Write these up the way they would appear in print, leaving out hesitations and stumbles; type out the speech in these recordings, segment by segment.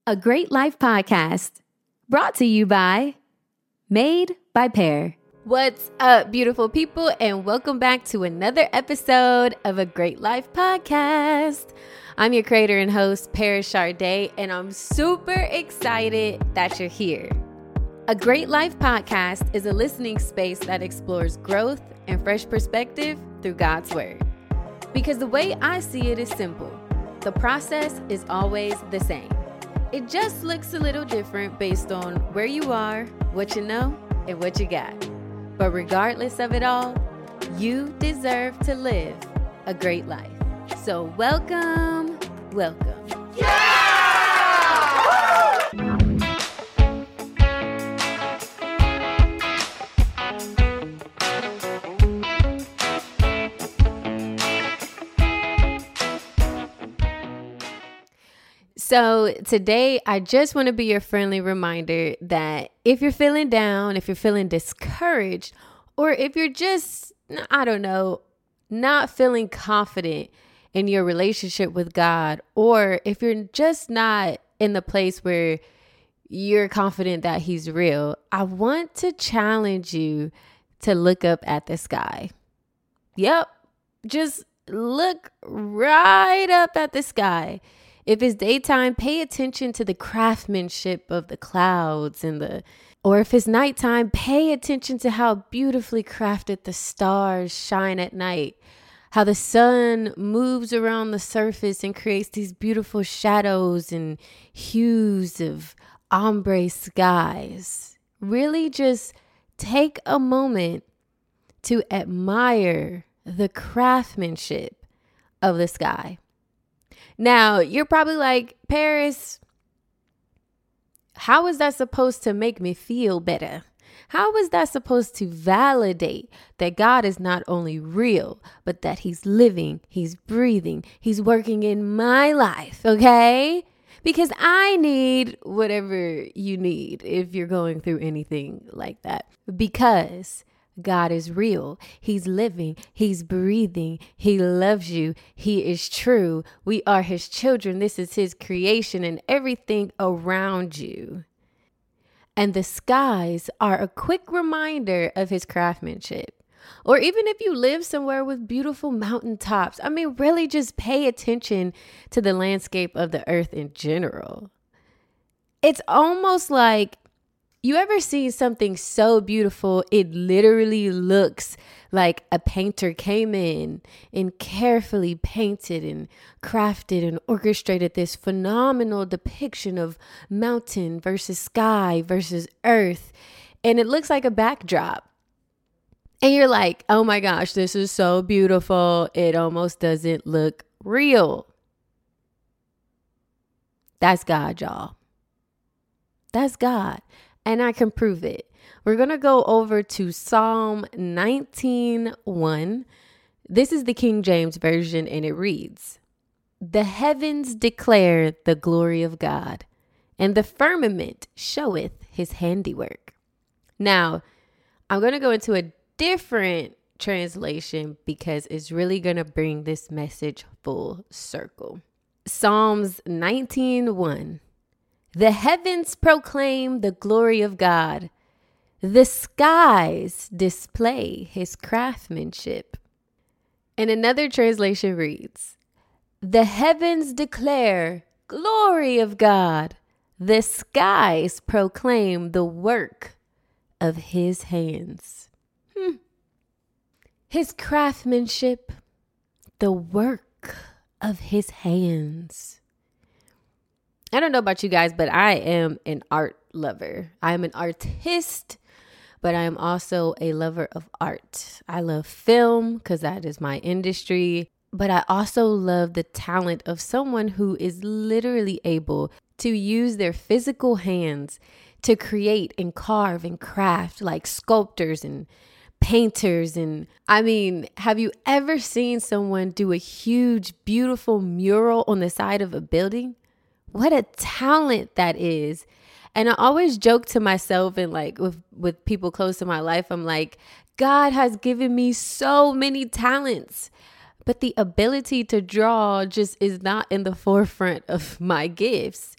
A Great Life podcast brought to you by Made by Pear. What's up, beautiful people, and welcome back to another episode of A Great Life podcast. I'm your creator and host, Paris Charday, and I'm super excited that you're here. A Great Life podcast is a listening space that explores growth and fresh perspective through God's Word. Because the way I see it is simple. The process is always the same. It just looks a little different based on where you are, what you know, and what you got. But regardless of it all, you deserve to live a great life. So welcome. Yeah! So today, I just want to be your friendly reminder that if you're feeling down, if you're feeling discouraged, or if you're just, not feeling confident in your relationship with God, or if you're just not in the place where you're confident that He's real, I want to challenge you to look up at the sky. Yep, just look right up at the sky. If it's daytime, pay attention to the craftsmanship of the clouds or if it's nighttime, pay attention to how beautifully crafted the stars shine at night, how the sun moves around the surface and creates these beautiful shadows and hues of ombre skies. Really just take a moment to admire the craftsmanship of the sky. Now, you're probably like, Paris, how is that supposed to make me feel better? How is that supposed to validate that God is not only real, but that He's living, He's breathing, He's working in my life, okay? Because I need whatever you need if you're going through anything like that. Because God is real. He's living. He's breathing. He loves you. He is true. We are His children. This is His creation and everything around you. And the skies are a quick reminder of His craftsmanship. Or even if you live somewhere with beautiful mountaintops, really just pay attention to the landscape of the earth in general. It's almost like, you ever seen something so beautiful, it literally looks like a painter came in and carefully painted and crafted and orchestrated this phenomenal depiction of mountain versus sky versus earth. And it looks like a backdrop. And you're like, oh my gosh, this is so beautiful. It almost doesn't look real. That's God, y'all. That's God. And I can prove it. We're going to go over to Psalm 19:1. This is the King James Version, and it reads, "The heavens declare the glory of God, and the firmament showeth His handiwork." Now, I'm going to go into a different translation because it's really going to bring this message full circle. Psalms 19:1. The heavens proclaim the glory of God. The skies display His craftsmanship. And another translation reads, the heavens declare glory of God. The skies proclaim the work of His hands. His craftsmanship, the work of His hands. I don't know about you guys, but I am an art lover. I am an artist, but I am also a lover of art. I love film because that is my industry, but I also love the talent of someone who is literally able to use their physical hands to create and carve and craft like sculptors and painters. And have you ever seen someone do a huge, beautiful mural on the side of a building? What a talent that is. And I always joke to myself and with people close to my life, I'm like, God has given me so many talents, but the ability to draw just is not in the forefront of my gifts.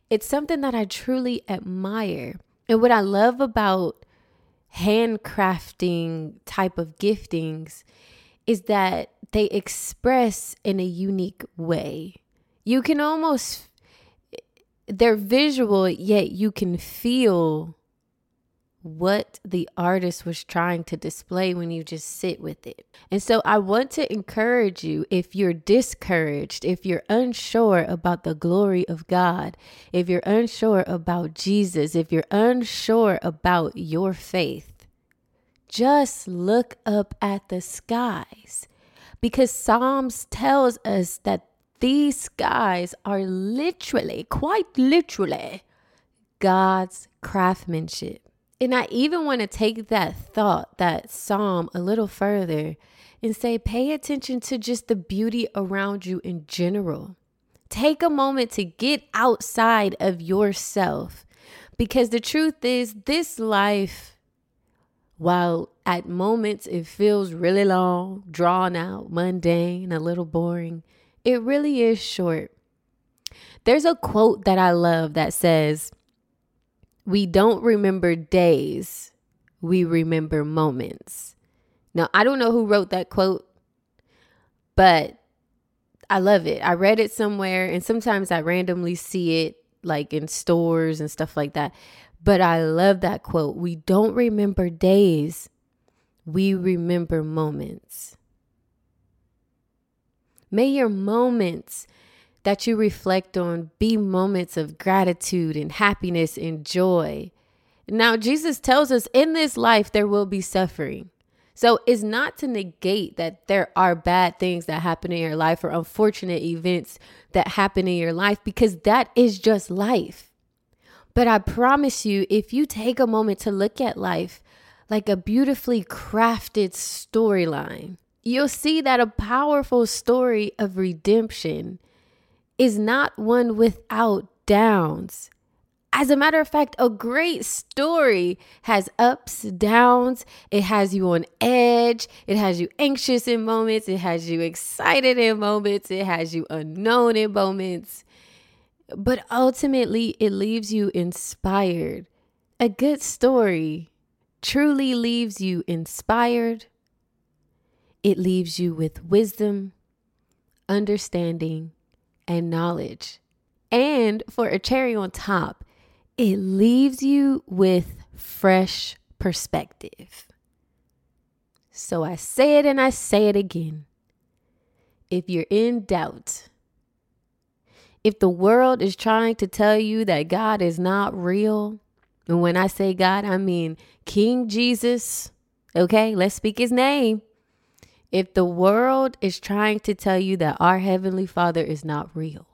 It's something that I truly admire. And what I love about handcrafting type of giftings is that they express in a unique way. You can almost, they're visual, yet you can feel what the artist was trying to display when you just sit with it. And so I want to encourage you, if you're discouraged, if you're unsure about the glory of God, if you're unsure about Jesus, if you're unsure about your faith, just look up at the skies, because Psalms tells us that these skies are literally, quite literally, God's craftsmanship. And I even want to take that thought, that psalm, a little further and say, pay attention to just the beauty around you in general. Take a moment to get outside of yourself, because the truth is, this life, while at moments it feels really long, drawn out, mundane, a little boring, it really is short. There's a quote that I love that says, "We don't remember days, we remember moments." Now, I don't know who wrote that quote, but I love it. I read it somewhere, and sometimes I randomly see it like in stores and stuff like that. But I love that quote. We don't remember days, we remember moments. May your moments that you reflect on be moments of gratitude and happiness and joy. Now, Jesus tells us in this life there will be suffering. So it's not to negate that there are bad things that happen in your life or unfortunate events that happen in your life, because that is just life. But I promise you, if you take a moment to look at life like a beautifully crafted storyline, you'll see that a powerful story of redemption is not one without downs. As a matter of fact, a great story has ups, downs. It has you on edge. It has you anxious in moments. It has you excited in moments. It has you unknown in moments. But ultimately, it leaves you inspired. A good story truly leaves you inspired. It leaves you with wisdom, understanding, and knowledge. And for a cherry on top, it leaves you with fresh perspective. So I say it and I say it again. If you're in doubt, if the world is trying to tell you that God is not real, and when I say God, I mean King Jesus, okay, let's speak his name. If the world is trying to tell you that our Heavenly Father is not real,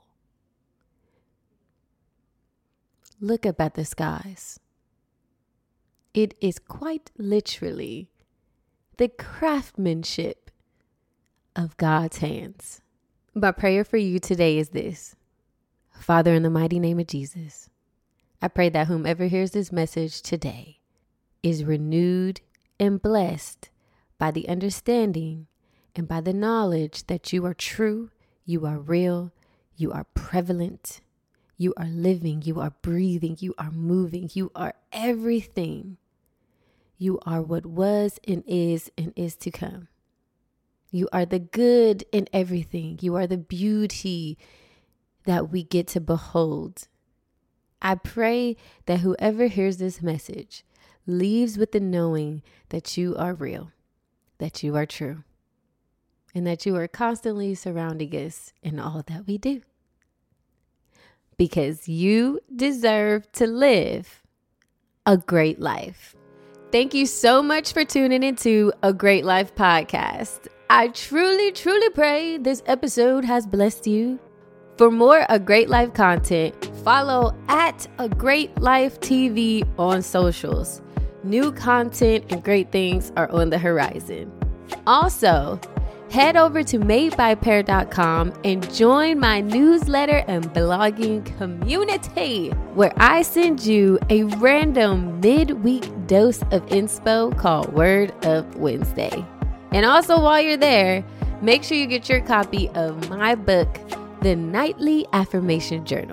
look up at the skies. It is quite literally the craftsmanship of God's hands. My prayer for you today is this. Father, in the mighty name of Jesus, I pray that whomever hears this message today is renewed and blessed by the understanding and by the knowledge that you are true, you are real, you are prevalent, you are living, you are breathing, you are moving, you are everything. You are what was and is to come. You are the good in everything. You are the beauty that we get to behold. I pray that whoever hears this message leaves with the knowing that you are real, that you are true, and that you are constantly surrounding us in all that we do. Because you deserve to live a great life. Thank you so much for tuning into A Great Life podcast. I truly, truly pray this episode has blessed you. For more A Great Life content, follow at A Great Life TV on socials. New content and great things are on the horizon. Also, head over to madebypair.com and join my newsletter and blogging community, where I send you a random midweek dose of inspo called Word of Wednesday. And also, while you're there, make sure you get your copy of my book, The Nightly Affirmation Journal,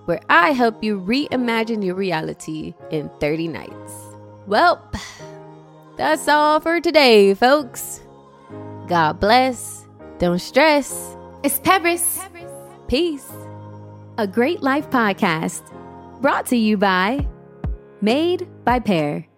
where I help you reimagine your reality in 30 nights. Well, that's all for today, folks. God bless. Don't stress. It's Paris. Peace. A Great Life podcast brought to you by Made by Pear.